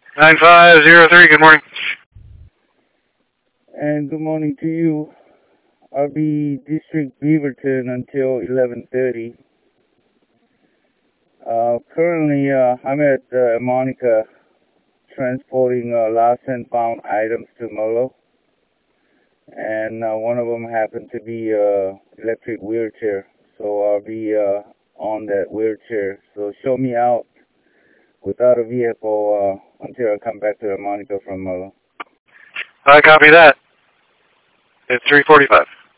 9503, good morning. And good morning to you. I'll be District Beaverton until 11:30. Currently, I'm at Monica transporting lost and found items to Molo, and one of them happened to be electric wheelchair. So I'll be on that wheelchair. So show me out without a vehicle until I come back to Monica from Molo. I copy that. It's 345.